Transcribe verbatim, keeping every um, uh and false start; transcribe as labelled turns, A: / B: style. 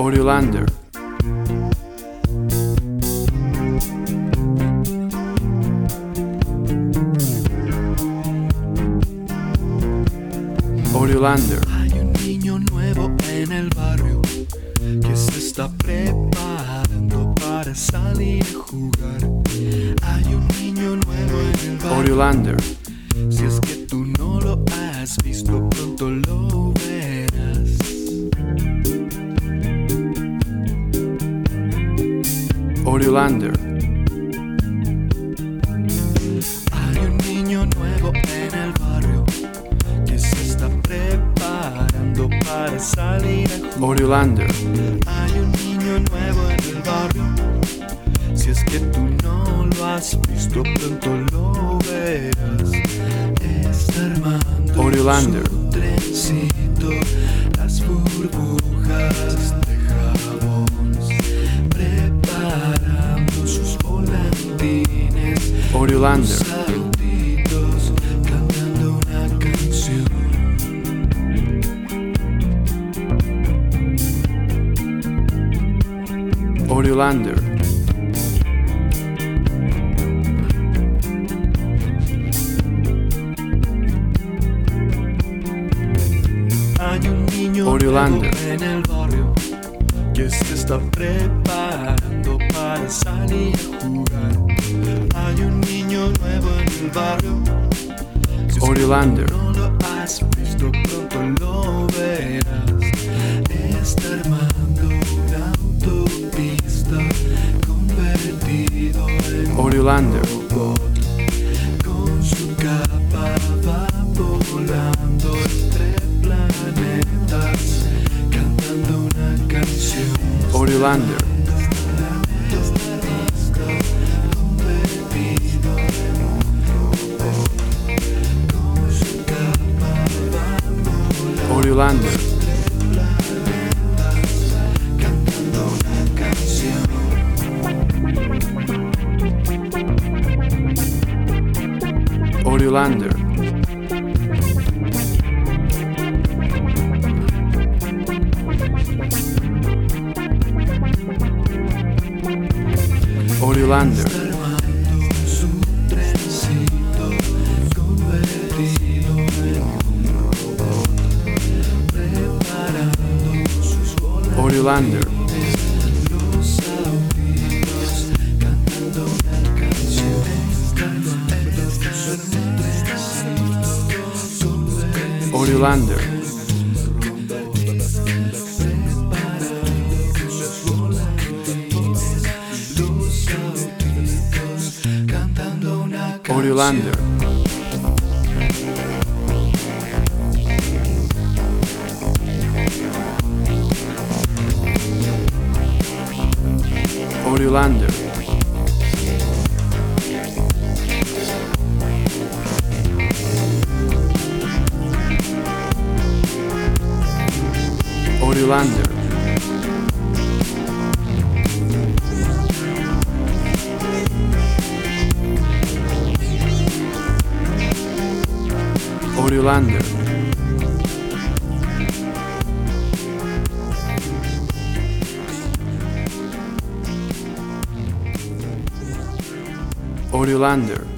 A: Oriolander. Oriolander.
B: Hay un niño nuevo en el barrio que se está preparando para salir a jugar. Hay un niño nuevo en el barrio.
A: Oriolander.
B: Si es que tú no lo has visto, pronto lo verás.
A: Oriolander.
B: Hay un niño nuevo en el barrio que se está preparando para salir a jugar.
A: Oriolander.
B: Hay un niño nuevo en el barrio. Si es que tú no lo has visto, pronto lo verás. Está armando
A: Oriolander.
B: su trencito, las burbujas de jabón, preparando sus volantines,
A: Oriolander.
B: sus saltitos, cantando una canción.
A: Oriolander.
B: Hay un niño
A: Oriolander.
B: nuevo en el barrio que se está preparando para salir a jugar. Hay un niño nuevo en el barrio. Si es que
A: Oriolander.
B: no lo has visto, pronto lo verás. Está armando una autopista convertido en
A: Oriolander.
B: un robot. Con su capa va volando entre planetas, cantando una canción.
A: Oriolander.
B: Convertido en un robot. Con su capa va volando
A: Oriolander.
B: entre planetas, cantando una canción.
A: Oriolander. Oriolander.
B: Está armando su trencito convertido en un robot, preparando sus
A: Oriolander.
B: volantines, los aullidos, cantando una canción. Está armando su trencito convertido
A: Oriolander.
B: preparando sus volantines, los aullidos, cantando una canción.
A: Oriolander. Oriolander. Oriolander. Oriolander. Oriolander.